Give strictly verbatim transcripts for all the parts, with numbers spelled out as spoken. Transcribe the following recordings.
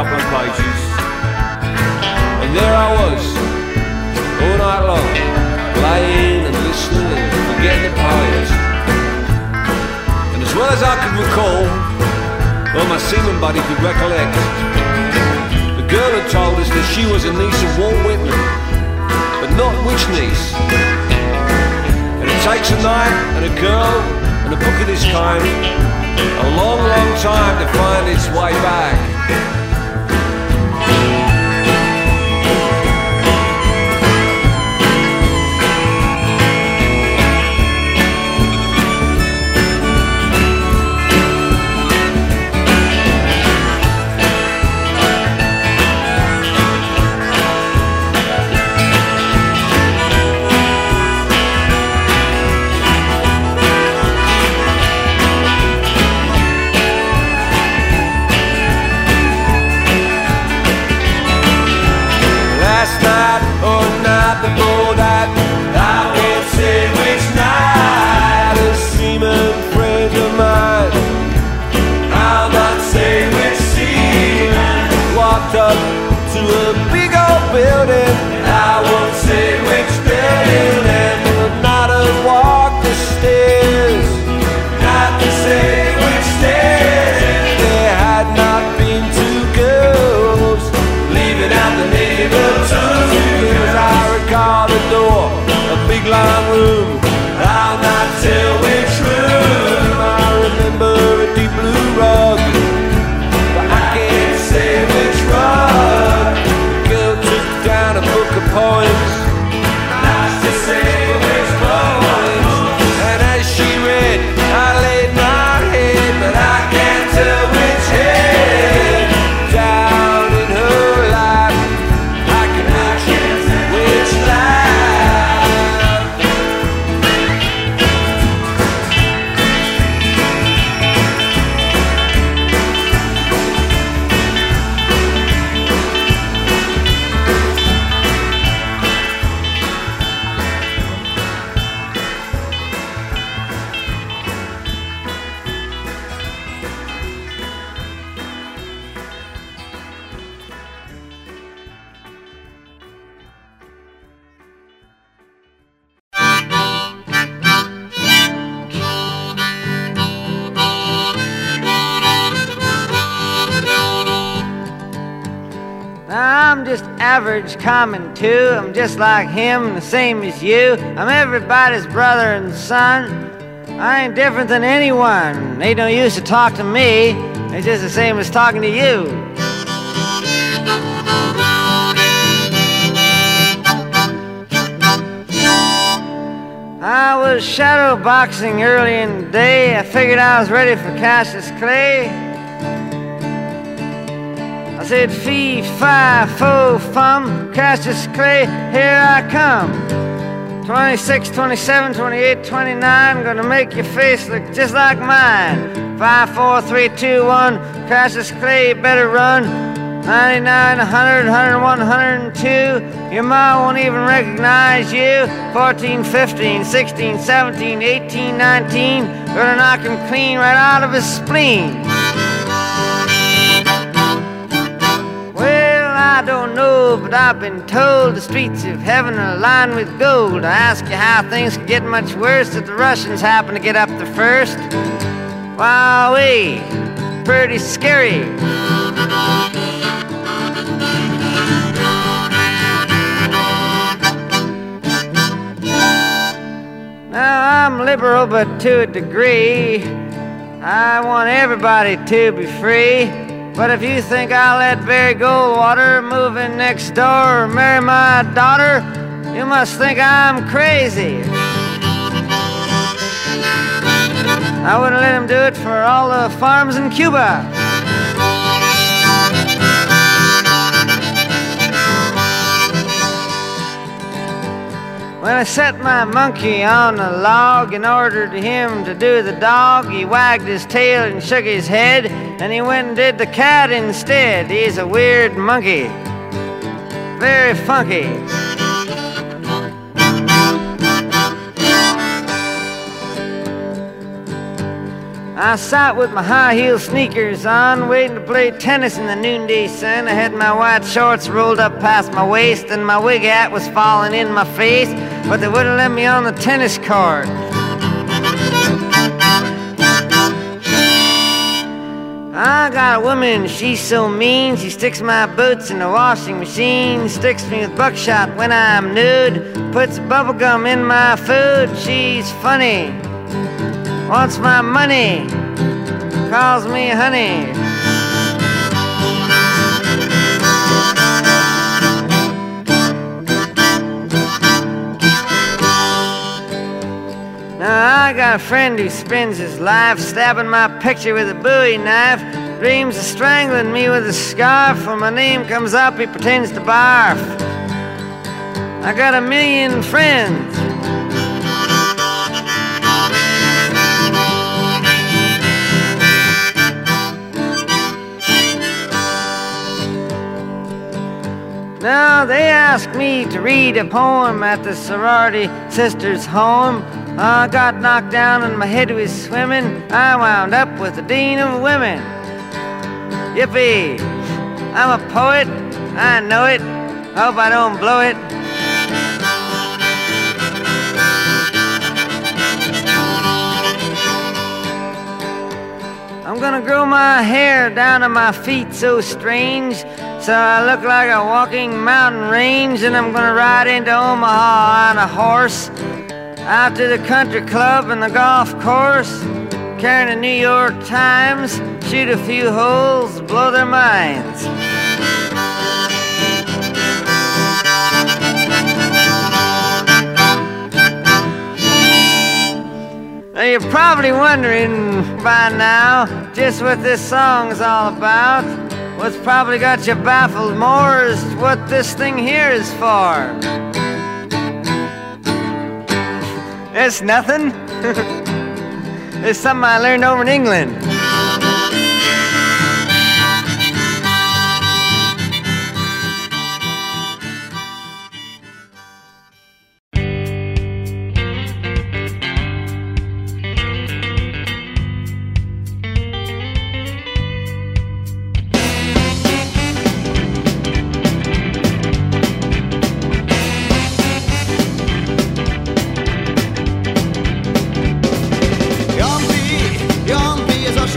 couple of pages, and there I was, all night long, laying and listening and forgetting the poems. And as well as I could recall, or my seaman buddy could recollect, the girl had told us that she was a niece of Walt Whitman, but not which niece. And it takes a night and a girl and a book of this kind a long, long time to find its way back. Up to a big old building, I won't say which building, and would not have walked the stairs, not to say which stairs. There had not been two girls leaving out the name of two girls. I recall the door, a big long room, I'll not tell which room. I remember a deep blue rug, but I can't say which rug. The girl took down a book of poems, not to say which poems. And as she read, I laid my head, but I can't tell which head. Down in her lap, I can mention which lap. I'm just average, common too. I'm just like him, the same as you. I'm everybody's brother and son. I ain't different than anyone. They don't use to talk to me. It's just the same as talking to you. I was shadow boxing early in the day. I figured I was ready for Cassius Clay. I said, fee, fi, fo, fum, Cassius Clay, here I come. twenty-six, twenty-seven, twenty-eight, twenty-nine, gonna make your face look just like mine. five, four, three, two, one, Cassius Clay, you better run. ninety-nine, one hundred, one oh one, one oh two, your ma won't even recognize you. fourteen, fifteen, sixteen, seventeen, eighteen, nineteen, gonna knock him clean right out of his spleen. I don't know, but I've been told the streets of heaven are lined with gold. I ask you how things could get much worse if the Russians happen to get up the first. Wowee, pretty scary. Now I'm liberal, but to a degree. I want everybody to be free. But if you think I'll let Barry Goldwater move in next door or marry my daughter, you must think I'm crazy. I wouldn't let him do it for all the farms in Cuba. When I set my monkey on the log and ordered him to do the dog, he wagged his tail and shook his head, and he went and did the cat instead. He's a weird monkey, very funky. I sat with my high-heel sneakers on, waiting to play tennis in the noonday sun. I had my white shorts rolled up past my waist, and my wig hat was falling in my face, but they wouldn't let me on the tennis court. I got a woman, she's so mean. She sticks my boots in the washing machine, sticks me with buckshot when I'm nude, puts bubblegum in my food. She's funny, wants my money, calls me honey. Now I got a friend who spends his life stabbing my picture with a Bowie knife, dreams of strangling me with a scarf. When my name comes up, he pretends to barf. I got a million friends. Now they asked me to read a poem at the sorority sister's home. I got knocked down and my head was swimming. I wound up with the dean of women. Yippee! I'm a poet, I know it. Hope I don't blow it. I'm gonna grow my hair down to my feet so strange, so I look like a walking mountain range. And I'm gonna ride into Omaha on a horse, out to the country club and the golf course, carrying a New York Times, shoot a few holes, blow their minds. Now you're probably wondering by now just what this song's all about. What's probably got you baffled more is what this thing here is for. It's nothing. It's something I learned over in England. Young P is a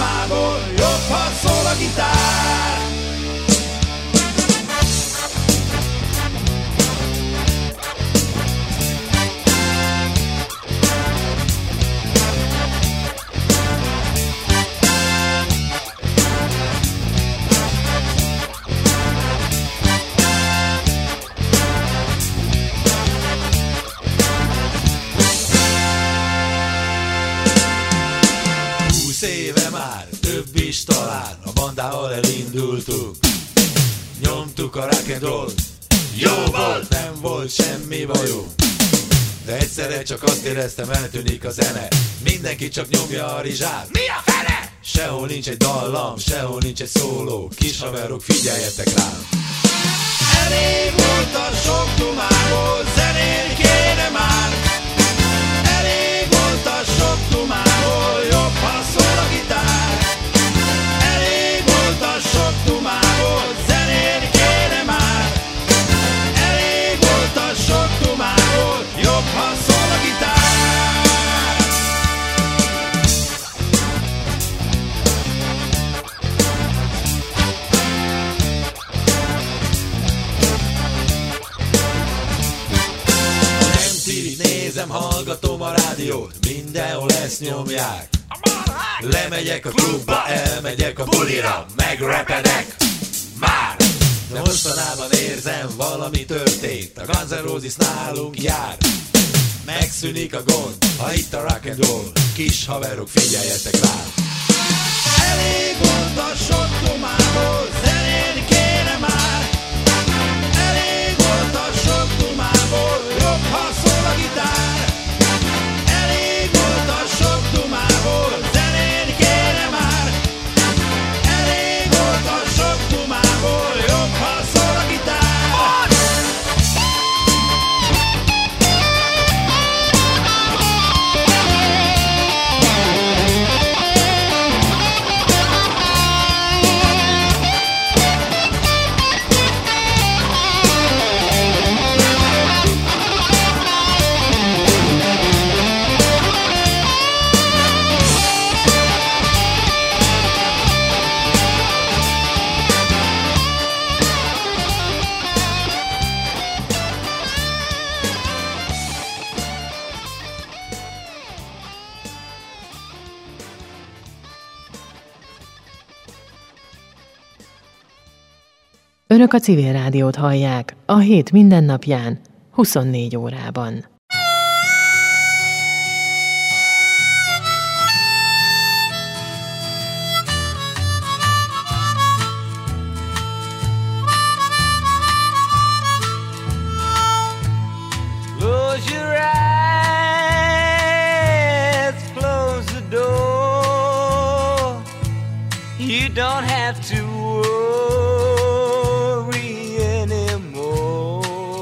tomából jobb, ha szól a gitár. Éve már, több is talán, a bandával elindultunk. Nyomtuk a rock and roll, jó volt, nem volt semmi bajunk. De egyszerre csak azt éreztem, eltűnik a zene. Mindenki csak nyomja a rizsát. Mi a fele? Sehol nincs egy dallam, sehol nincs egy szóló. Kis haverok, figyeljetek rám. Elég volt a sok dumából, zenélni kéne már. Elég volt a sok dumából, jobb, ha szól a gitár. Elég volt a sok dumából, zenélni kéne már. Elég volt a sok dumából, jobb, ha szól a gitár. Nézem, hallgatom a rádiót, mindenhol ezt nyomják. Lemegyek a klubba, elmegyek a bulira, megrepedek már. De mostanában érzem, valami történt, a Guns N' Roses nálunk jár. Megszűnik a gond, ha itt a rock and roll, kis haverok, figyeljetek rám. Elég volt a sok dumából, zenélni kéne már. Elég volt a sok dumából, jobb, ha szól a gitár. Elég volt a sok dumából, zenélni kéne már. Elég volt a sok dumából, jobb, ha szól a gitár. Önök a Civil Rádiót hallják a hét mindennapján, huszonnégy órában. Close your eyes, close the door. You don't have to worry anymore.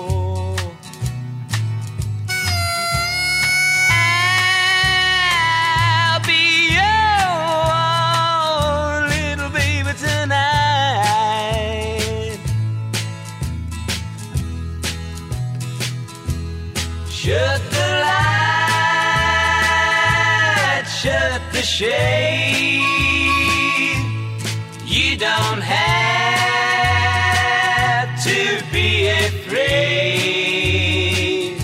I'll be your little baby tonight. Shut the light, shut the shade. You don't have to be afraid.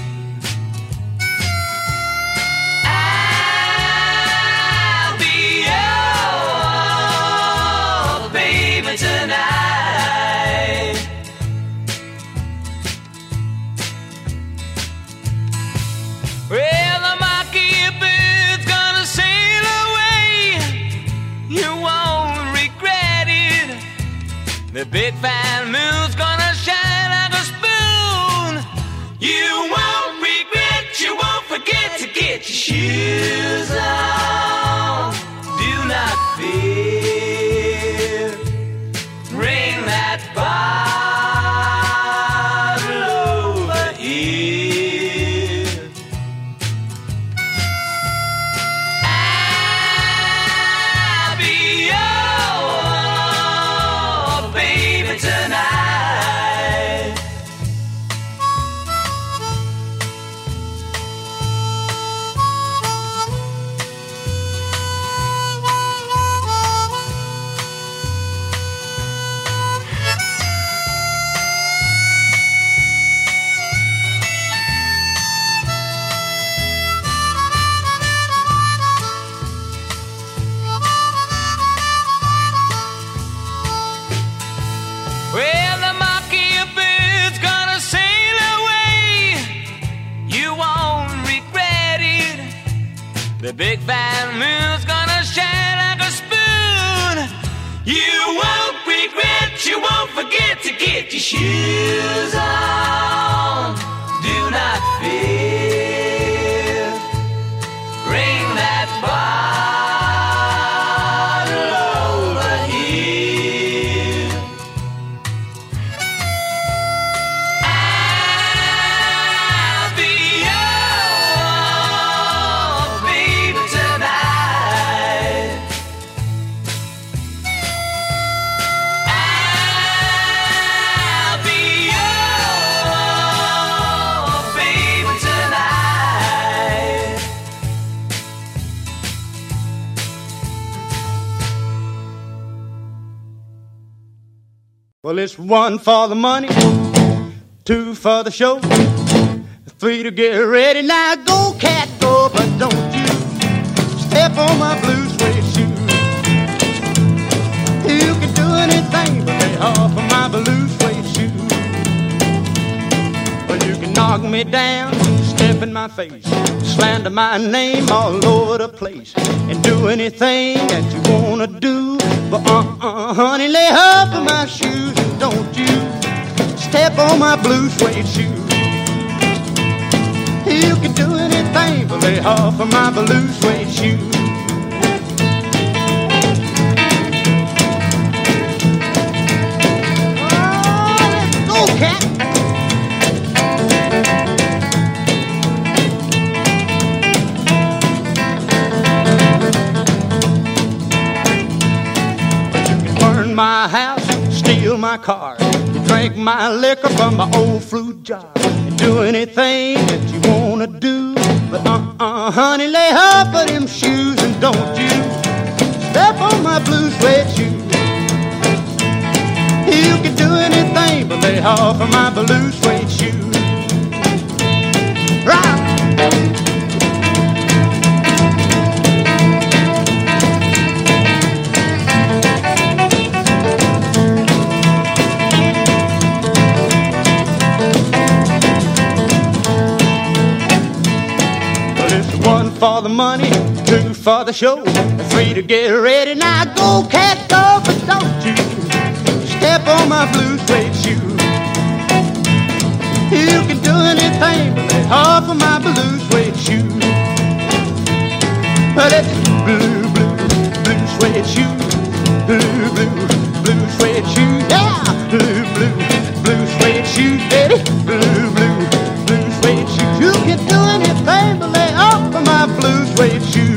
I'll be your baby tonight. Well, the monkeybird's gonna sail away. You won't regret it. The big fine moon's gonna shine like a spoon. You won't regret, you won't forget to get your shoes on. Do not fear. Bring that bottle over here. I'll be your baby tonight. The big bad moon's gonna shine like a spoon. You won't regret, you won't forget to get your shoes on. Do not fear. Bring that bottle over here. I'll be your baby tonight. I'll be your baby tonight. Well, it's one for the money, two for the show, three to get ready. Now go, cat, go, but don't you step on my blue suede shoe. You can do anything but lay off of my blue suede shoe. Well, you can knock me down, step in my face, slander my name all over the place, and do anything that you wanna do. But uh-uh, honey, lay off of my shoes and don't you step on my blue suede shoe. You can do anything but lay off of my blue suede shoe. Oh, let's go, cat. My house, steal my car, you drink my liquor from my old fruit jar, and do anything that you wanna do. But uh-uh, honey, lay off of them shoes and don't you step on my blue suede shoes. You can do anything but lay off of my blue suede shoes. Right. For the money, two for the show, three to get ready. Now go, cat, go, but don't you step on my blue suede shoe. You can do anything but lay off of my blue suede shoe. But it's blue, blue, blue suede shoe, blue, blue, blue suede shoe, yeah, blue, blue, blue suede shoe, baby, blue, blue, blue suede shoe. You can do anything but lay off of my blue suede shoes.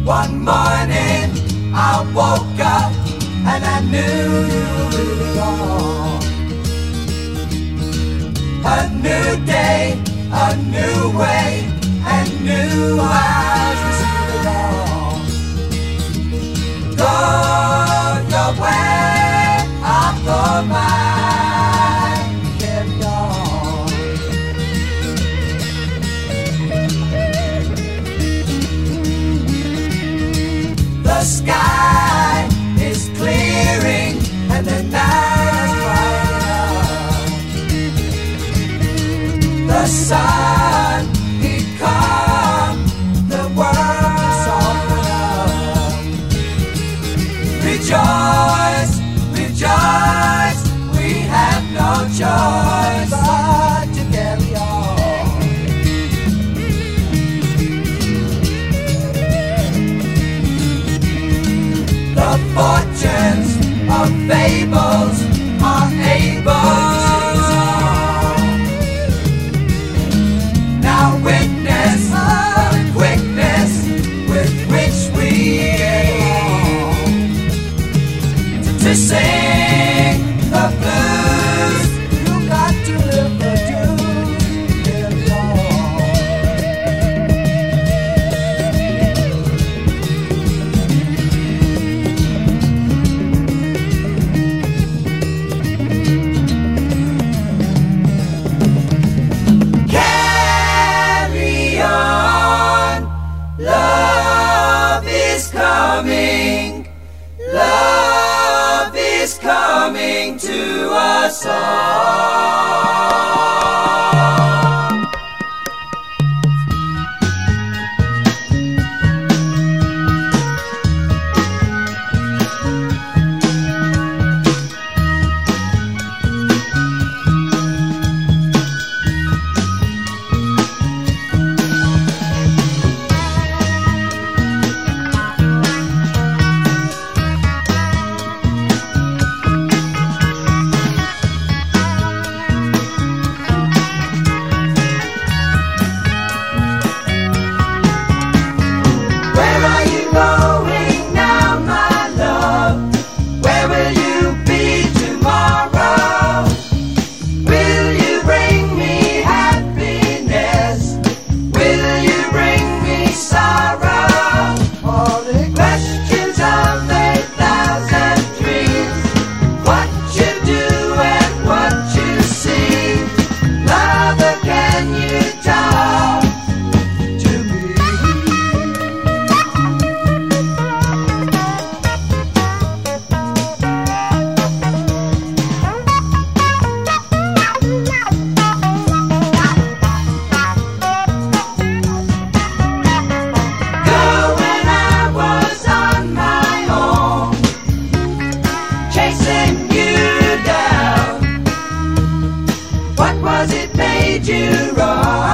One morning I woke up and I knew you were really gone. A new day, a new way, and new eyes to see the dawn. Go your way, I'll go mine, carry on. The sky is clearing and the night is bright. The sun, he come, the world is softened up. Rejoice, rejoice, we have no choice but to carry on. The fortunes of fables are able to now witness the quickness with which we go to sing the blues. You got to live the dues, carry Carry on, love is coming, love is coming to us all. Where are you going now, my love? Where will you be tomorrow? Will you bring me happiness? Will you bring me sorrow? All the questions of a thousand dreams. What you do and what you see. Lover, can you talk to me? Girl, when I was on my own, chasing you down, what was it made you wrong?